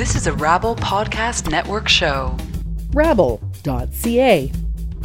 This is a Rabble Podcast Network show. Rabble.ca.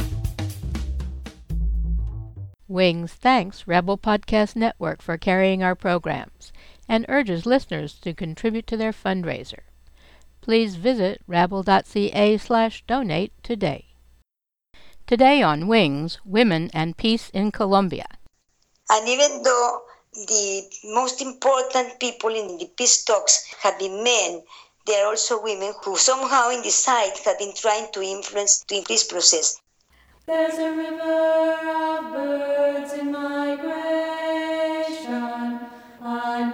Wings thanks Rebel Podcast Network for carrying our programs and urges listeners to contribute to their fundraiser. Please visit rabble.ca/donate today. Today on Wings, Women and Peace in Colombia. And even though the most important people in the peace talks have been men, there are also women who somehow in the side have been trying to influence the peace process. There's a river of birds in migration, a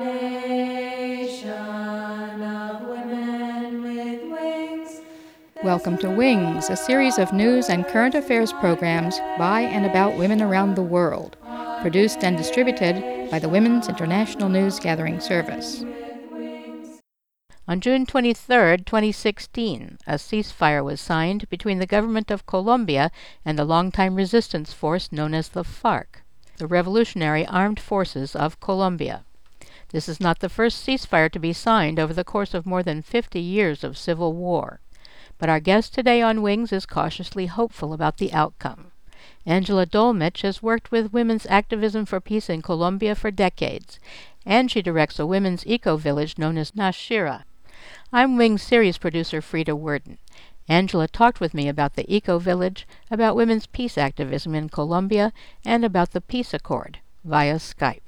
nation of women with wings. Welcome to Wings, a series of news and current affairs programs by and about women around the world, produced and distributed by the Women's International News Gathering Service. On June 23, 2016, a ceasefire was signed between the government of Colombia and the longtime resistance force known as the FARC, the Revolutionary Armed Forces of Colombia. This is not the first ceasefire to be signed over the course of more than 50 years of civil war. But our guest today on Wings is cautiously hopeful about the outcome. Angela Dolmich has worked with women's activism for peace in Colombia for decades, and she directs a women's eco-village known as Nashira. I'm Wings series producer Frida Worden. Angela talked with me about the eco-village, about women's peace activism in Colombia, and about the peace accord via Skype.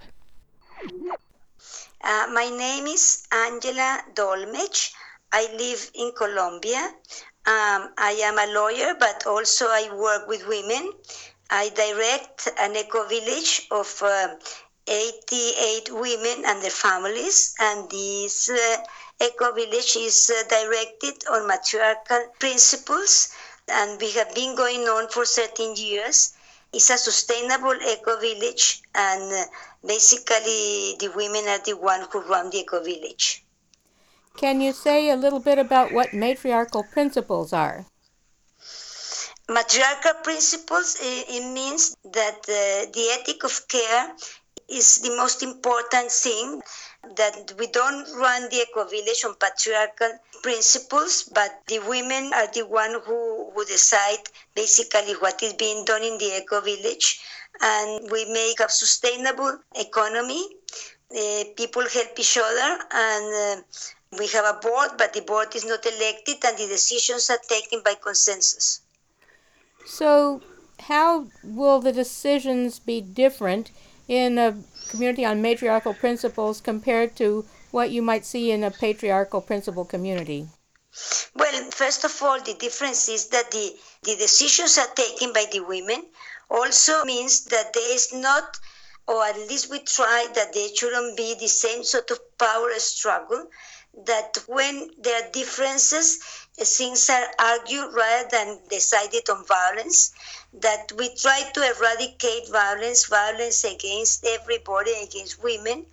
My name is Angela Dolmich. I live in Colombia. I am a lawyer, but also I work with women. I direct an eco-village of 88 women and their families, and this eco-village is directed on matriarchal principles, and we have been going on for 13 years. It's a sustainable eco-village, and basically the women are the ones who run the eco-village. Can you say a little bit about what matriarchal principles are? Matriarchal principles, it means that the ethic of care is the most important thing, that we don't run the eco-village on patriarchal principles, but the women are the one who decide basically what is being done in the eco-village, and we make a sustainable economy. People help each other, and we have a board, but the board is not elected, and the decisions are taken by consensus. So how will the decisions be different in a community on matriarchal principles compared to what you might see in a patriarchal principle community? Well, first of all, the difference is that the decisions are taken by the women. Also means that there is not, or at least we try, that there shouldn't be the same sort of power struggle, that when there are differences, things are argued rather than decided on violence, that we try to eradicate violence against everybody, against women.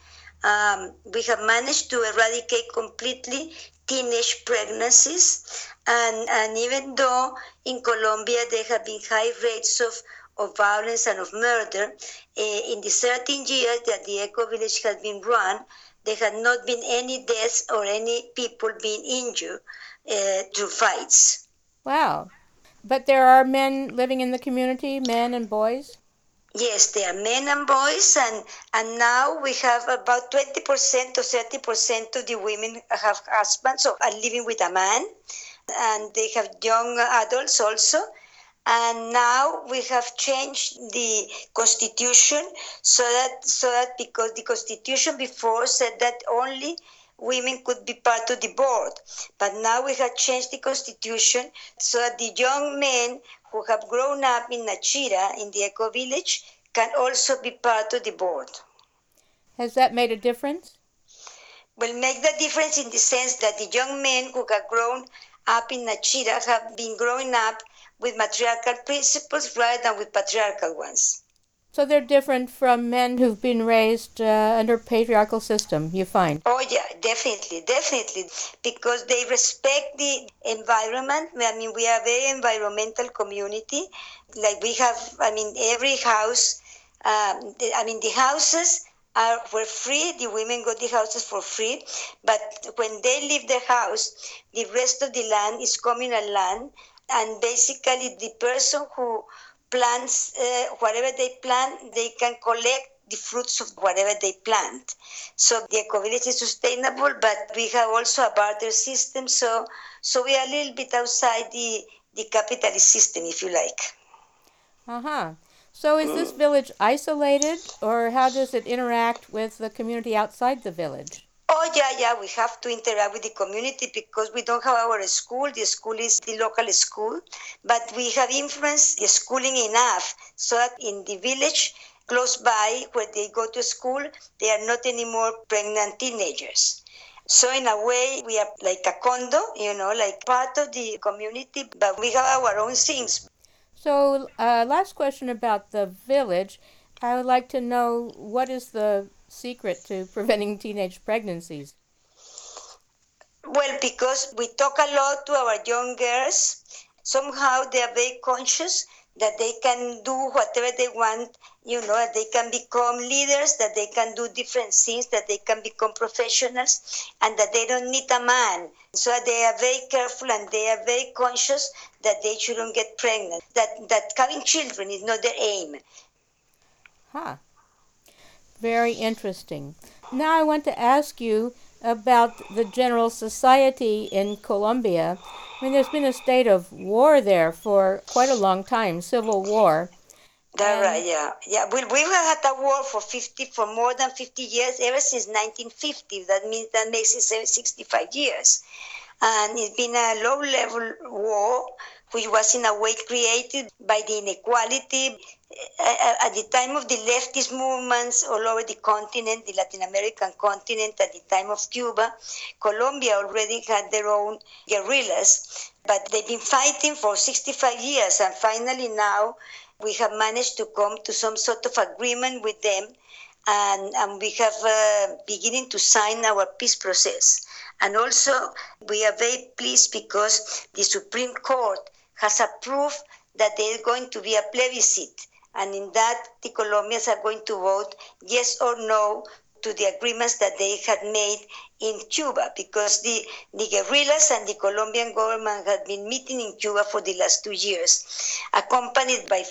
We have managed to eradicate completely teenage pregnancies, and even though in Colombia there have been high rates of violence and of murder, in the 13 years that the eco-village has been run, there had not been any deaths or any people being injured through fights. Wow. But there are men living in the community, men and boys? Yes, there are men and boys, and now we have about 20% or 30% of the women have husbands or are living with a man, and they have young adults also. And now we have changed the constitution so that because the constitution before said that only women could be part of the board, but now we have changed the constitution so that the young men who have grown up in Nashira, in the eco-village, can also be part of the board. Has that made a difference? Will make the difference in the sense that the young men who have grown up in Nashira have been growing up with matriarchal principles rather than with patriarchal ones. So they're different from men who've been raised under patriarchal system, you find? Oh yeah, definitely, because they respect the environment. I mean, we are a very environmental community. Like we have, every house, the houses were free. The women got the houses for free. But when they leave their house, the rest of the land is communal land. And basically, the person who plants whatever they plant, they can collect the fruits of whatever they plant. So the eco-village is sustainable, but we have also a barter system. So we are a little bit outside the capitalist system, if you like. Uh-huh. So is this village isolated, or how does it interact with the community outside the village? Oh, yeah, we have to interact with the community because we don't have our school. The school is the local school, but we have influenced the schooling enough so that in the village close by where they go to school, they are not anymore pregnant teenagers. So in a way, we are like a condo, like part of the community, but we have our own things. So, last question about the village. I would like to know, what is the secret to preventing teenage pregnancies? Well, because we talk a lot to our young girls, somehow they are very conscious that they can do whatever they want, that they can become leaders, that they can do different things, that they can become professionals, and that they don't need a man. So they are very careful and they are very conscious that they shouldn't get pregnant, that having children is not their aim. Huh. Very interesting. Now I want to ask you about the general society in Colombia. I mean, there's been a state of war there for quite a long time, civil war. That's right, yeah. We have had a war for more than 50 years, ever since 1950. That makes it 65 years. And it's been a low-level war, which was in a way created by the inequality. At the time of the leftist movements all over the continent, the Latin American continent, at the time of Cuba, Colombia already had their own guerrillas, but they've been fighting for 65 years, and finally now we have managed to come to some sort of agreement with them, and we have beginning to sign our peace process. And also, we are very pleased because the Supreme Court has approved that there is going to be a plebiscite. And in that, the Colombians are going to vote yes or no to the agreements that they had made in Cuba, because the guerrillas and the Colombian government had been meeting in Cuba for the last 2 years, accompanied by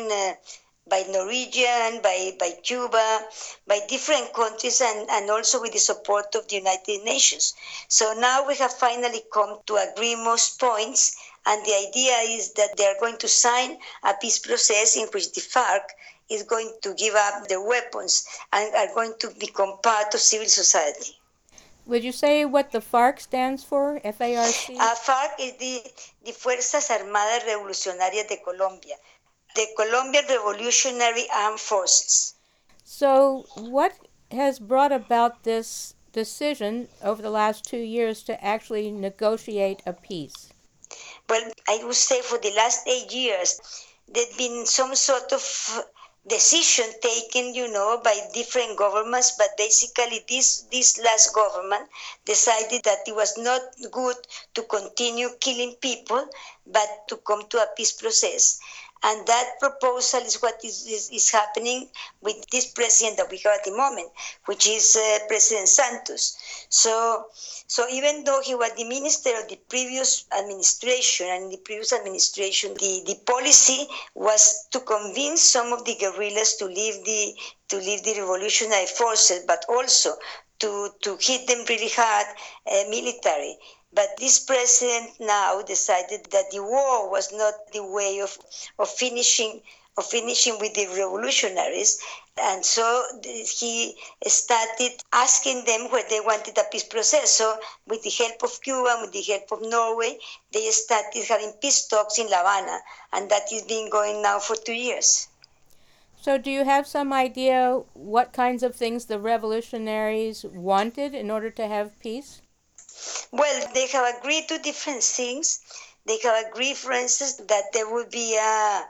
by Norwegian, by Cuba, by different countries, and also with the support of the United Nations. So now we have finally come to agree most points, and the idea is that they are going to sign a peace process in which the FARC is going to give up their weapons and are going to become part of civil society. Would you say what the FARC stands for, F-A-R-C? FARC is the Fuerzas Armadas Revolucionarias de Colombia, the Colombian Revolutionary Armed Forces. So what has brought about this decision over the last 2 years to actually negotiate a peace? Well, I would say for the last 8 years, there's been some sort of decision taken, by different governments, but basically this last government decided that it was not good to continue killing people, but to come to a peace process. And that proposal is what is happening with this president that we have at the moment, which is President Santos. So even though he was the minister of the previous administration, and in the previous administration, the policy was to convince some of the guerrillas to leave the revolutionary forces, but also to hit them really hard military. But this president now decided that the war was not the way of finishing with the revolutionaries. And so he started asking them where they wanted a peace process. So with the help of Cuba, with the help of Norway, they started having peace talks in La Habana. And that has been going now for 2 years. So do you have some idea what kinds of things the revolutionaries wanted in order to have peace? Well, they have agreed to different things. They have agreed, for instance, that there would be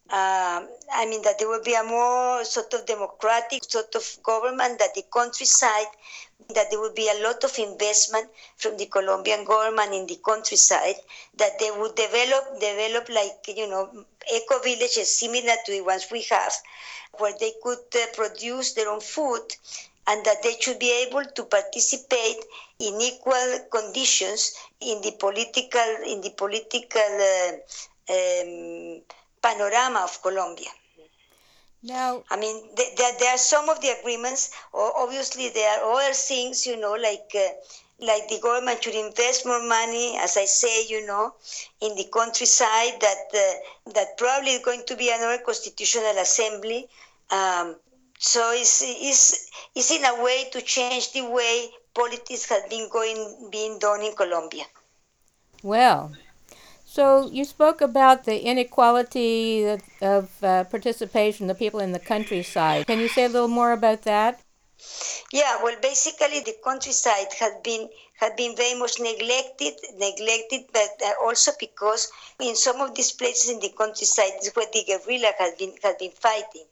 I mean, that there will be a more sort of democratic sort of government, that the countryside, that there will be a lot of investment from the Colombian government in the countryside, that they would develop like, eco villages similar to the ones we have, where they could produce their own food, and that they should be able to participate in equal conditions in the political panorama of Colombia. Now, I mean, there are some of the agreements. Obviously, there are other things, like the government should invest more money, as I say, in the countryside. That probably is going to be another constitutional assembly. So it's in a way to change the way politics has being done in Colombia. well, so you spoke about the inequality of participation, the people in the countryside. Can you say a little more about that? Yeah, well, basically the countryside had been very much neglected, but also because in some of these places in the countryside is where the guerrilla had been fighting.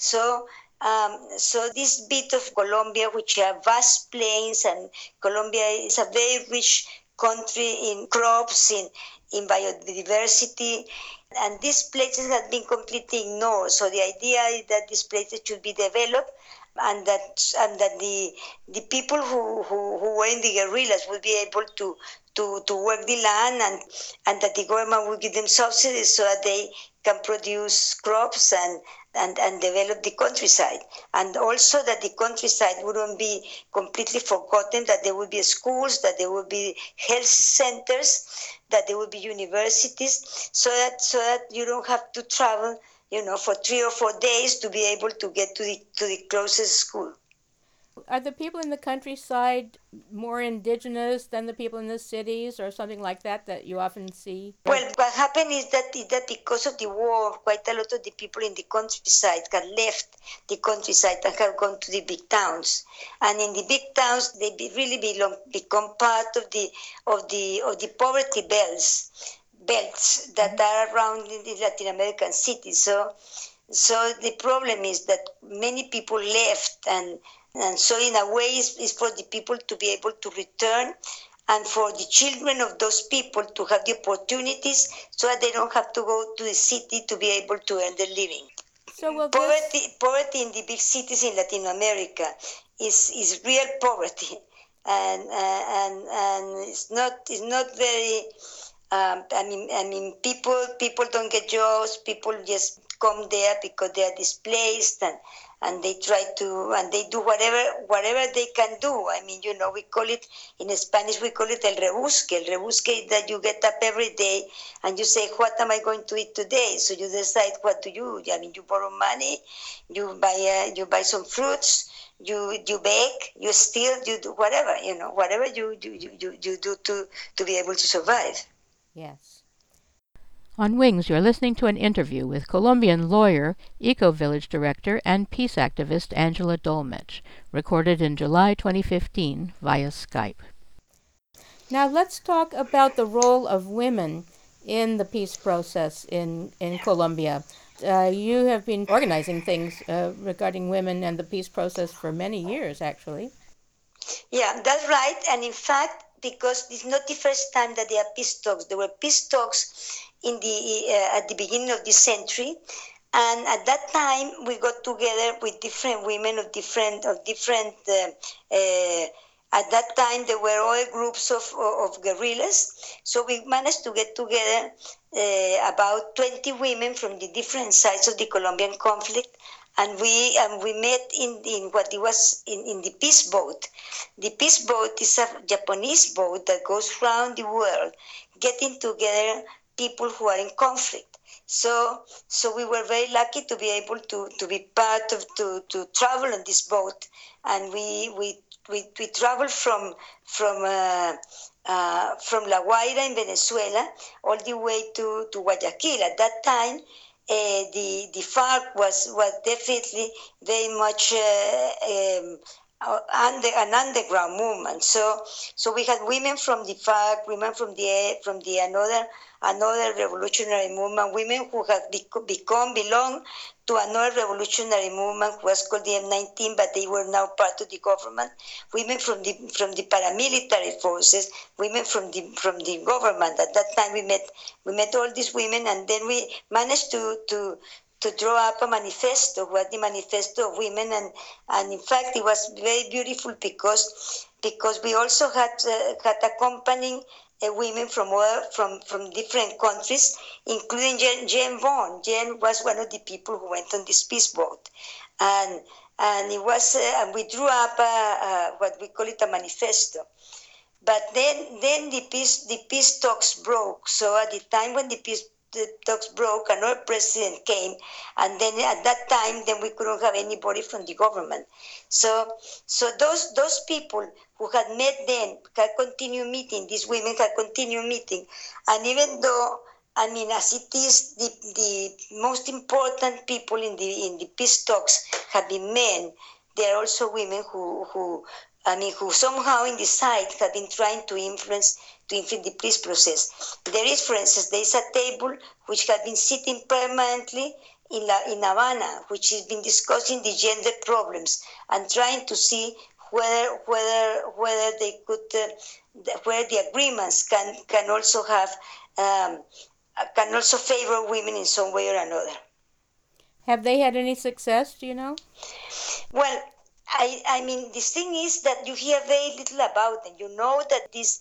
So this bit of Colombia, which are vast plains, and Colombia is a very rich country in crops, in biodiversity, and these places have been completely ignored. So the idea is that these places should be developed, and that the people who were in the guerrillas would be able to work the land, and that the government would give them subsidies so that they can produce crops and develop the countryside. And also that the countryside wouldn't be completely forgotten, that there would be schools, that there would be health centers, that there would be universities, so that you don't have to travel, for 3 or 4 days to be able to get to the closest school. Are the people in the countryside more indigenous than the people in the cities, or something like that you often see? Well, what happened is that because of the war, quite a lot of the people in the countryside had left the countryside and have gone to the big towns. And in the big towns, they really become part of the poverty belts that are around in the Latin American cities. So the problem is that many people left, and so in a way it's for the people to be able to return, and for the children of those people to have the opportunities so that they don't have to go to the city to be able to earn their living. So will Poverty in the big cities in Latin America is real poverty, and it's not very. I mean, people don't get jobs. People just come there because they are displaced, and they try to, and they do whatever they can do. I mean, we call it in Spanish, we call it el rebusque. El rebusque is that you get up every day and you say, what am I going to eat today? So you decide what to do. I mean, you borrow money, you buy some fruits, you bake, you steal, you do whatever you do to be able to survive. Yes. On Wings, you're listening to an interview with Colombian lawyer, Eco-Village director, and peace activist Angela Dolmetsch, recorded in July 2015 via Skype. Now let's talk about the role of women in the peace process in Colombia. You have been organizing things regarding women and the peace process for many years, actually. Yeah, that's right. And in fact, because it's not the first time that there are peace talks. There were peace talks at the beginning of this century, and at that time we got together with different women of different. At that time there were other groups of guerrillas, so we managed to get together about 20 women from the different sides of the Colombian conflict. And we met in what it was in the peace boat. The peace boat is a Japanese boat that goes around the world, getting together people who are in conflict. So we were very lucky to be able to be part of to travel on this boat, and we traveled from La Guaira in Venezuela all the way to Guayaquil. At that time, the FARC was definitely very much an underground movement. So we had women from the FARC, women from the another revolutionary movement, women who had belong to another revolutionary movement who was called the M19, but they were now part of the government. Women from the paramilitary forces, women from the government. At that time, we met all these women, and then we managed to draw up a manifesto, what the manifesto of women, and in fact it was very beautiful because we also had accompanying women from different countries, including Jane Vaughan. Jane was one of the people who went on this peace boat, and it was and we drew up what we call it a manifesto. But then the peace talks broke. So at the time when the talks broke, another president came, and then at that time, then we couldn't have anybody from the government. So those people who had met then had continued meeting. These women had continued meeting, and even though, I mean, as it is, the most important people in the peace talks have been men. There are also women who somehow in the side have been trying to influence the peace process. There is, for instance, there is a table which has been sitting permanently in Havana, which has been discussing the gender problems and trying to see whether they could, where the agreements can also have, can also favor women in some way or another. Have they had any success, do you know? Well, I mean, the thing is that you hear very little about them. You know that this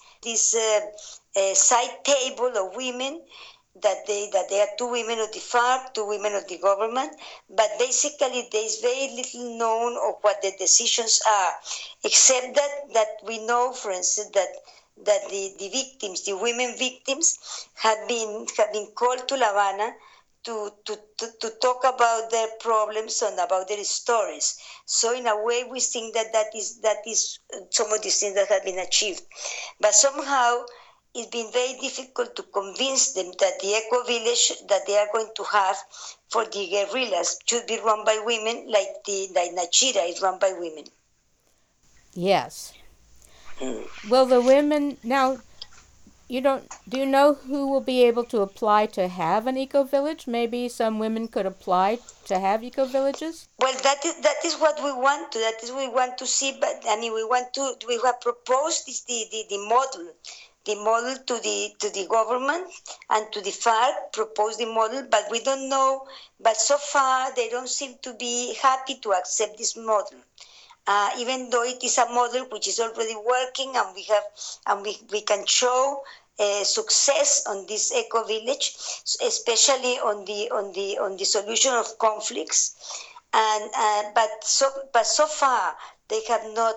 side table of women, that there are two women of the FARC, two women of the government, but basically there is very little known of what the decisions are, except that we know, for instance, that the victims, the women victims, have been called to La Habana to talk about their problems and about their stories. So in a way, we think that is some of the things that have been achieved. But somehow, it's been very difficult to convince them that the eco village that they are going to have for the guerrillas should be run by women, like Nachira is run by women. Yes. Will the women now? Do you know who will be able to apply to have an eco-village? Maybe some women could apply to have eco-villages? Well, that is what we want to. That is what we want to see. But I mean, we have proposed the model to the government and to the FARC. Proposed the model, but we don't know. But so far, they don't seem to be happy to accept this model. Even though it is a model which is already working, and we can show success on this eco village, especially on the solution of conflicts, and but so far they have not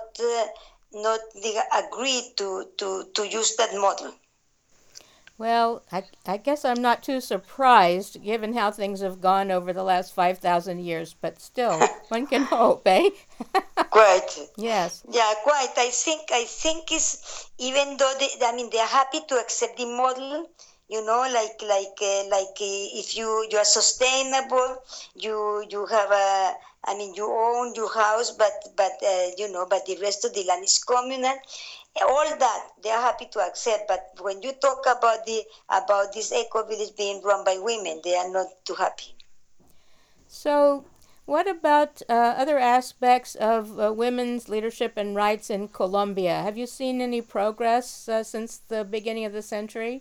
agreed to use that model. Well, I guess I'm not too surprised, given how things have gone over the last 5,000 years, but still, one can hope, eh? Quite. Yes. Yeah, quite. I think is, even though they are happy to accept the model, like if you are sustainable, you have you own your house, but the rest of the land is communal. All that they are happy to accept, but when you talk about this eco village being run by women, they are not too happy. So, what about other aspects of women's leadership and rights in Colombia? Have you seen any progress since the beginning of the century?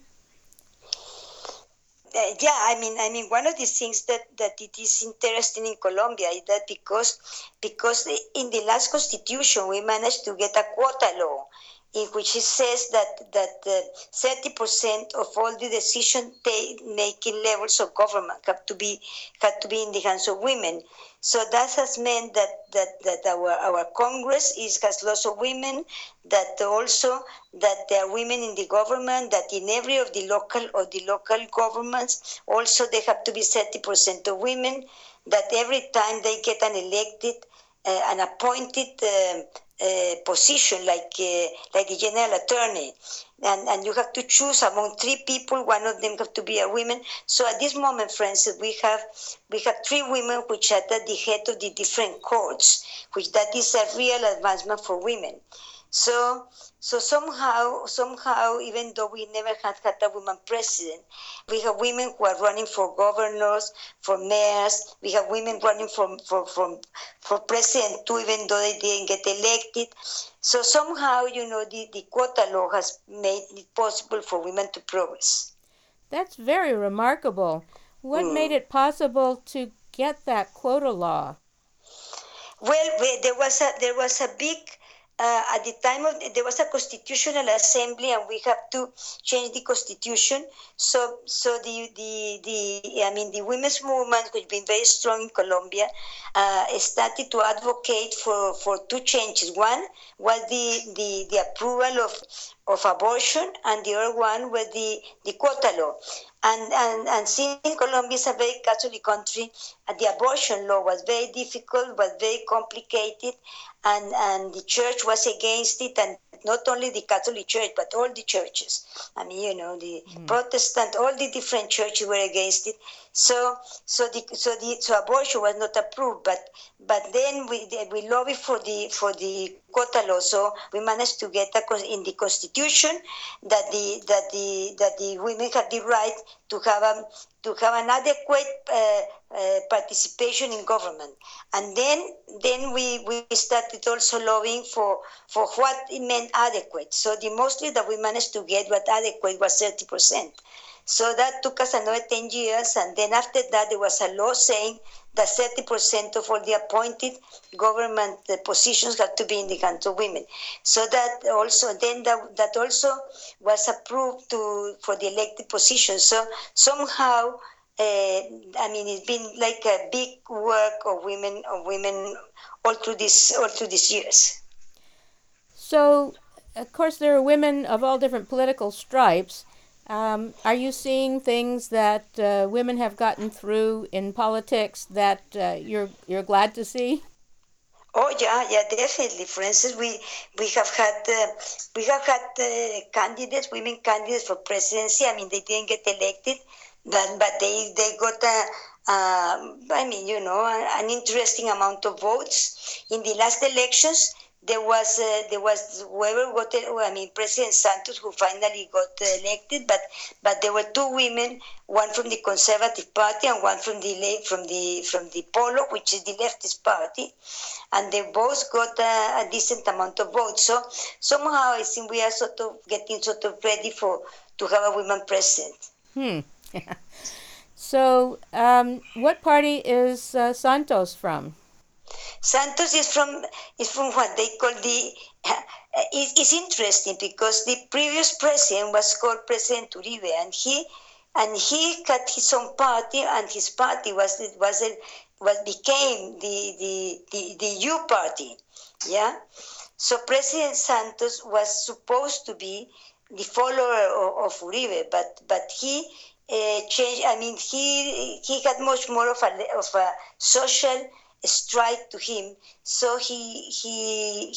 Yeah, I mean, one of the things that it is interesting in Colombia is that because in the last constitution we managed to get a quota law, in which it says that 30% of all the decision-making levels of government had to be in the hands of women. So that has meant that our Congress has lots of women. That also that there are women in the government. That in every of the local governments also they have to be 30% of women. That every time they get an elected, an appointed position like the general attorney, and you have to choose among three people. One of them have to be a woman. So at this moment, friends, we have three women which are at the head of the different courts, which that is a real advancement for women. So somehow, even though we never had a woman president, we have women who are running for governors, for mayors. We have women running for president too, even though they didn't get elected. So somehow, the quota law has made it possible for women to progress. That's very remarkable. What made it possible to get that quota law? Well, there was a big at the time of there was a constitutional assembly, and we have to change the constitution. So the women's movement, which has been very strong in Colombia, started to advocate for two changes. One was the approval of abortion, and the other one was the quota law. And since Colombia is a very Catholic country, the abortion law was very difficult, was very complicated, and the church was against it, and not only the Catholic Church, but all the churches. I mean, the Protestant, all the different churches were against it. So abortion was not approved. But then we lobbied for the quota law. So we managed to get in the Constitution that the women have the right to have an adequate participation in government. And then we started also lobbying for what it meant adequate. So the mostly that we managed to get what adequate was 30%. So that took us another 10 years, and then after that there was a law saying that 30% of all the appointed government positions had to be in the hands of women. So that also was approved for the elected positions. So somehow, it's been like a big work of women all through these years. So, of course, there are women of all different political stripes. Are you seeing things that women have gotten through in politics that you're glad to see? Oh yeah, definitely. For instance, we have had candidates, women candidates for presidency. I mean, they didn't get elected, but they got an interesting amount of votes in the last elections. There was whoever got President Santos, who finally got elected, but there were two women, one from the Conservative Party and one from the Polo, which is the leftist party, and they both got a decent amount of votes. So somehow I think we are getting ready to have a woman president. So what party is Santos from? Santos is from what they call it's interesting because the previous president was called President Uribe, and he had his own party, and his party became the U party. Yeah. So President Santos was supposed to be the follower of Uribe, but he changed. I mean, he had much more of a social strike to him, so he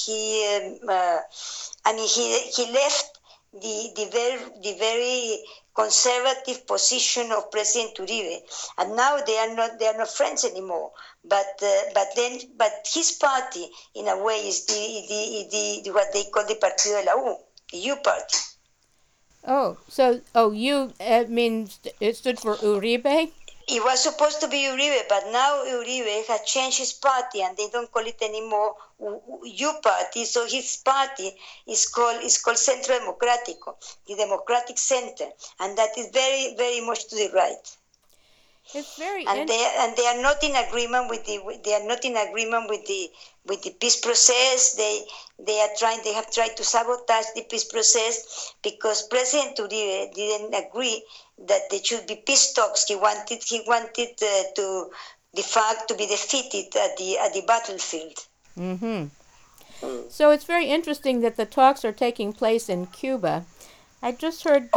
left the very conservative position of President Uribe, and now they are not friends anymore. But his party, in a way, is the what they call the Partido de la U, the U party. Oh, so U means it stood for Uribe? It was supposed to be Uribe, but now Uribe has changed his party, and they don't call it anymore U party. So his party is called Centro Democrático, the Democratic Center, and that is very, very much to the right. It's very they are not in agreement with the peace process. They have tried to sabotage the peace process because President Uribe didn't agree that there should be peace talks. He wanted the FARC to be defeated at the battlefield. Mm-hmm. So it's very interesting that the talks are taking place in Cuba. I just heard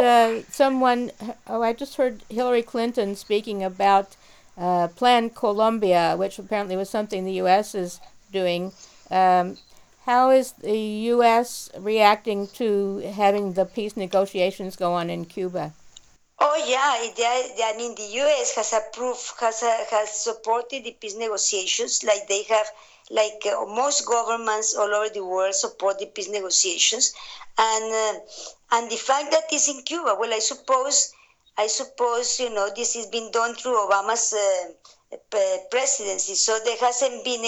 Hillary Clinton speaking about Plan Colombia, which apparently was something the U.S. is doing. how is the U.S. reacting to having the peace negotiations go on in Cuba? Oh yeah, I mean the U.S. has approved, has supported the peace negotiations, like they have, like most governments all over the world support the peace negotiations, and the fact that it's in Cuba, well, I suppose this has been done through Obama's presidency, so there hasn't been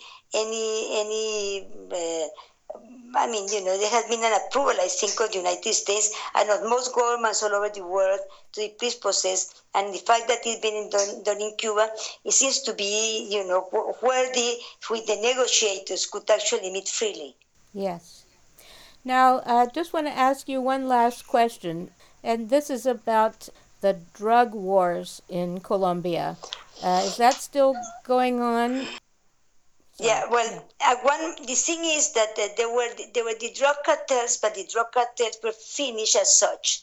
any. I mean, there has been an approval, I think, of the United States and of most governments all over the world to the peace process. And the fact that it's been done in Cuba, it seems to be, where the negotiators could actually meet freely. Yes. Now, I just want to ask you one last question, and this is about the drug wars in Colombia. Is that still going on? Yeah, well, the thing is that there were the drug cartels, but the drug cartels were finished as such,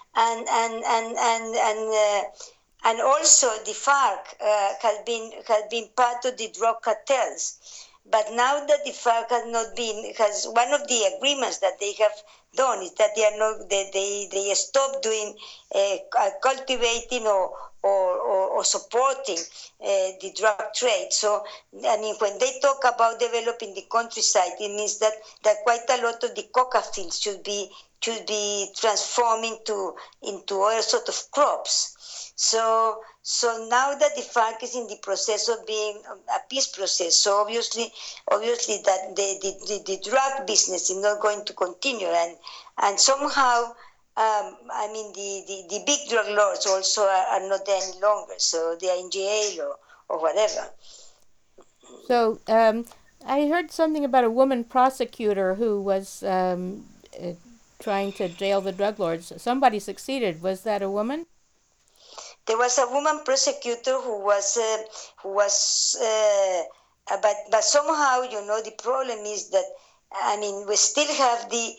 and also the FARC has been part of the drug cartels. But now that the FARC has one of the agreements that they have done is that they are not they stop doing cultivating or supporting the drug trade. So, I mean, when they talk about developing the countryside, it means that quite a lot of the coca fields should be transformed into other sort of crops. So now that the FARC is in the process of being a peace process, so obviously that the drug business is not going to continue, and somehow I mean the big drug lords also are not there any longer, so they are in jail or whatever. So I heard something about a woman prosecutor who was trying to jail the drug lords. Somebody succeeded. Was that a woman? There was a woman prosecutor who was but somehow the problem is that, I mean, we still have the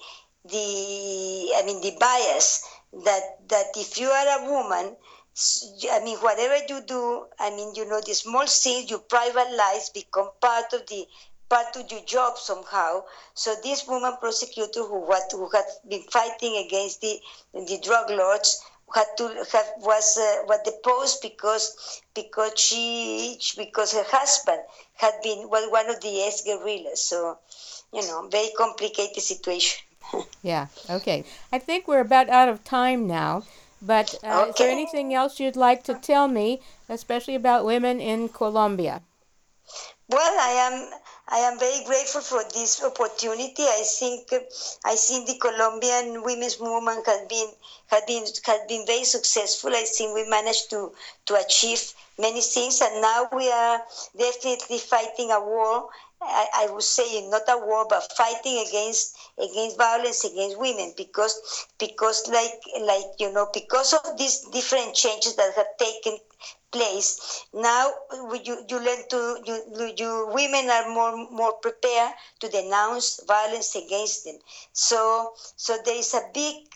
bias that if you are a woman, I mean, whatever you do, I mean, the small things, your private lives become part of your job somehow. So this woman prosecutor who had been fighting against the drug lords was deposed because her husband was one of the ex-guerrillas. So, very complicated situation. Yeah, okay. I think we're about out of time now, but Is there anything else you'd like to tell me, especially about women in Colombia? Well, I am very grateful for this opportunity. I think the Colombian women's movement has been very successful. I think we managed to achieve many things, and now we are definitely fighting a war. I would say not a war, but fighting against violence against women, because because of these different changes that have taken place. Now you learn you women are more prepared to denounce violence against them. So there is a big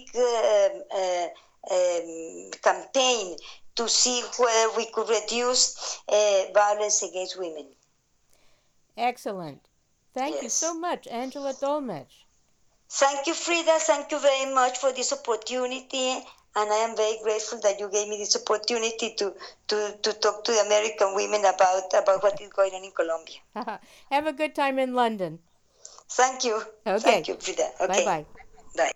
campaign to see whether we could reduce violence against women. Excellent. Thank you so much, Angela Dolmetsch. Thank you, Frida. Thank you very much for this opportunity. And I am very grateful that you gave me this opportunity to talk to the American women about what is going on in Colombia. Have a good time in London. Thank you. Okay. Thank you, Frida. Okay. Bye-bye. Bye.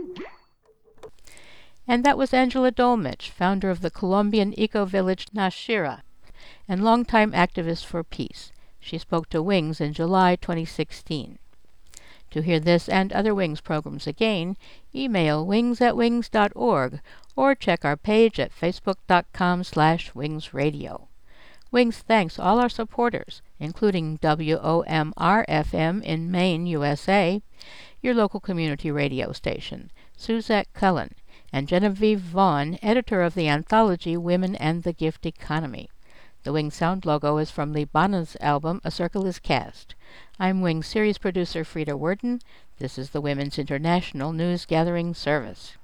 And that was Angela Dolmetsch, founder of the Colombian eco-village Nashira and longtime activist for peace. She spoke to Wings in July 2016. To hear this and other Wings programs again, email wings@wings.org or check our page at facebook.com/wingsradio. Wings thanks all our supporters, including WOMR-FM in Maine, USA, your local community radio station, Suzette Cullen, and Genevieve Vaughn, editor of the anthology Women and the Gift Economy. The Wings sound logo is from the Banas album A Circle is Cast. I'm Wings series producer Frida Worden. This is the Women's International News Gathering Service.